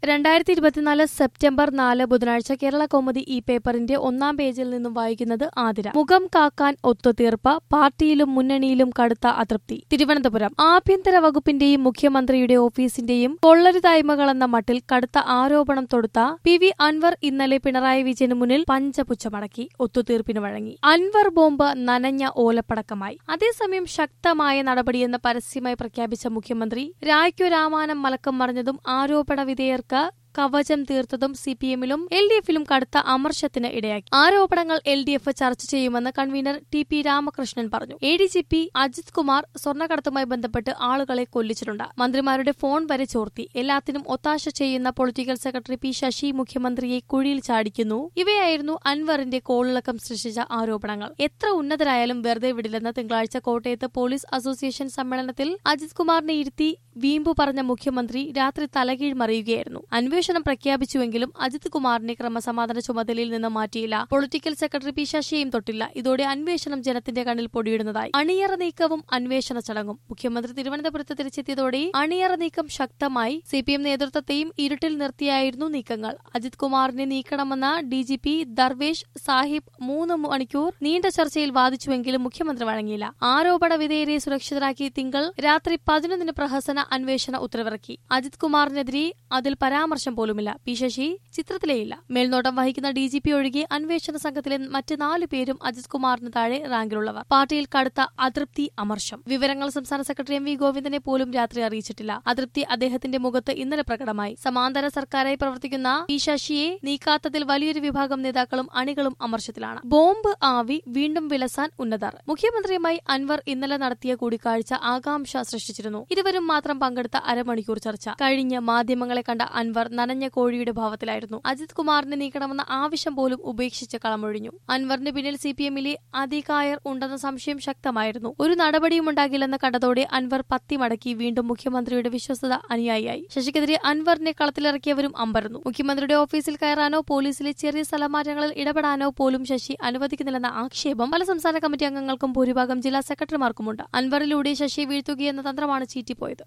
2024 September 4 ബുധനാഴ്ച കേരള കൗമുദി ഈ പേപ്പറിന്റെ ഒന്നാം പേജിൽ നിന്നും വായിക്കുന്നത് ആതിര. മുഖം കാക്കാൻ ഒത്തുതീർപ്പ്, പാർട്ടിയിലും മുന്നണിയിലും കടുത്ത അതൃപ്തി. തിരുവനന്തപുരം. ആഭ്യന്തര വകുപ്പിന്റെയും മുഖ്യമന്ത്രിയുടെ ഓഫീസിന്റെയും കൊള്ളരുതായ്മകളെന്ന മട്ടിൽ കടുത്ത ആരോപണം തൊടുത്ത പി അൻവർ ഇന്നലെ പിണറായി വിജയന് മുന്നിൽ പഞ്ചപുച്ഛമടക്കി ഒത്തുതീർപ്പിന് വഴങ്ങി. അൻവർ ബോംബ് നനഞ്ഞ ഓലപ്പടക്കമായി. അതേസമയം ശക്തമായ നടപടിയെന്ന് പരസ്യമായി പ്രഖ്യാപിച്ച മുഖ്യമന്ത്രി രായ്ക്കു രാമാനം മലക്കം മറിഞ്ഞതും ആരോപണ വിധേയർക്ക് കവചം തീർത്തതും സിപിഎമ്മിലും എൽഡിഎഫിലും കടുത്ത അമർഷത്തിന് ഇടയാക്കി. ആരോപണങ്ങൾ എൽഡിഎഫ് ചർച്ച ചെയ്യുമെന്ന് കൺവീനർ ടി.പി. രാമകൃഷ്ണൻ പറഞ്ഞു. എഡിജിപി അജിത് കുമാർ സ്വർണ്ണക്കടത്തുമായി ബന്ധപ്പെട്ട് ആളുകളെ കൊല്ലിച്ചിട്ടുണ്ട്. മന്ത്രിമാരുടെ ഫോൺ വരെ ചോർത്തി. എല്ലാത്തിനും ഒത്താശ ചെയ്യുന്ന പൊളിറ്റിക്കൽ സെക്രട്ടറി പി ശശി മുഖ്യമന്ത്രിയെ കുഴിയിൽ ചാടിക്കുന്നു. ഇവയായിരുന്നു അൻവറിന്റെ കോളിളക്കം സൃഷ്ടിച്ച ആരോപണങ്ങൾ. എത്ര ഉന്നതരായാലും വെറുതെ വിടില്ലെന്ന് തിങ്കളാഴ്ച കോട്ടയത്ത് പോലീസ് അസോസിയേഷൻ സമ്മേളനത്തിൽ അജിത് കുമാറിനെ ഇരുത്തി വീമ്പു പറഞ്ഞ മുഖ്യമന്ത്രി രാത്രി തലകീഴ് മറിയുകയായിരുന്നു. അന്വേഷണം പ്രഖ്യാപിച്ചുവെങ്കിലും അജിത് കുമാറിനെ ക്രമസമാധാന ചുമതലയിൽ നിന്ന് മാറ്റിയില്ല. പൊളിറ്റിക്കൽ സെക്രട്ടറി പി ശശിയെയും തൊട്ടില്ല. ഇതോടെ അന്വേഷണം ജനത്തിന്റെ കണ്ണിൽ പൊടിയിടുന്നതായി. അണിയറ നീക്കവും അന്വേഷണ ചടങ്ങും. മുഖ്യമന്ത്രി തിരുവനന്തപുരത്ത് തിരിച്ചെത്തിയതോടെ അണിയറ നീക്കം ശക്തമായി. സിപിഎം നേതൃത്വത്തെയും ഇരുട്ടിൽ നിർത്തിയായിരുന്നു നീക്കങ്ങൾ. അജിത് കുമാറിനെ നീക്കണമെന്ന ഡിജിപി ദർവേഷ് സാഹിബ് 3 മണിക്കൂർ നീണ്ട ചർച്ചയിൽ വാദിച്ചുവെങ്കിലും മുഖ്യമന്ത്രി വഴങ്ങിയില്ല. ആരോപണ വിധേയരെ സുരക്ഷിതരാക്കി തിങ്കൾ രാത്രി 11 പ്രഹസന അന്വേഷണ ഉത്തരവിറക്കി. അജിത് കുമാറിനെതിരെ അതിൽ പരാമർശം പോലുമില്ല. പി ശശി ചിത്രത്തിലേയില്ല. മേൽനോട്ടം വഹിക്കുന്ന ഡിജിപി ഒഴികെ അന്വേഷണ സംഘത്തിലെ മറ്റ് 4 പേരും അജിത് കുമാറിന് താഴെ റാങ്കിലുള്ളവർ. പാർട്ടിയിൽ കടുത്ത അതൃപ്തി, അമർഷം. വിവരങ്ങൾ സംസ്ഥാന സെക്രട്ടറി എം വി ഗോവിന്ദനെ പോലും രാത്രി അറിയിച്ചിട്ടില്ല. അതൃപ്തി അദ്ദേഹത്തിന്റെ മുഖത്ത് ഇന്നലെ പ്രകടമായി. സമാന്തര സർക്കാരായി പ്രവർത്തിക്കുന്ന പി ശശിയെ നീക്കാത്തതിൽ വലിയൊരു വിഭാഗം നേതാക്കളും അണികളും അമർഷത്തിലാണ്. ബോംബ് ആവി വീണ്ടും വിലസാൻ ഉന്നതർ. മുഖ്യമന്ത്രിയുമായി അൻവർ ഇന്നലെ നടത്തിയ കൂടിക്കാഴ്ച ആകാംക്ഷ സൃഷ്ടിച്ചിരുന്നു. ഇരുവരും മാത്രം പങ്കെടുത്ത അരമണിക്കൂർ ചർച്ച കഴിഞ്ഞ് മാധ്യമങ്ങളെ കണ്ട അൻവർ നനഞ്ഞ കോഴിയുടെ ഭാവത്തിലായിരുന്നു. അജിത് കുമാറിനെ നീക്കണമെന്ന ആവശ്യം പോലും ഉപേക്ഷിച്ച് കളമൊഴിഞ്ഞു. അൻവറിന് പിന്നിൽ സിപിഎമ്മിലെ അധികായർ ഉണ്ടെന്ന സംശയം ശക്തമായിരുന്നു. ഒരു നടപടിയും ഉണ്ടാകില്ലെന്ന് കണ്ടതോടെ അൻവർ പത്തി മടക്കി വീണ്ടും മുഖ്യമന്ത്രിയുടെ വിശ്വസ്തത അനുയായിയായി. ശശിക്കെതിരെ അൻവറിനെ കളത്തിലിറക്കിയവരും അമ്പരന്നു. മുഖ്യമന്ത്രിയുടെ ഓഫീസിൽ കയറാനോ പോലീസിലെ ചെറിയ സ്ഥലമാറ്റങ്ങളിൽ ഇടപെടാനോ പോലും ശശി അനുവദിക്കുന്നില്ലെന്ന ആക്ഷേപം പല സംസ്ഥാന കമ്മിറ്റി അംഗങ്ങൾക്കും ഭൂരിഭാഗം ജില്ലാ സെക്രട്ടറിമാർക്കുമുണ്ട്. അൻവറിലൂടെ ശശിയെ വീഴ്ത്തുകയെന്ന തന്ത്രമാണ് ചീറ്റിപ്പോയത്.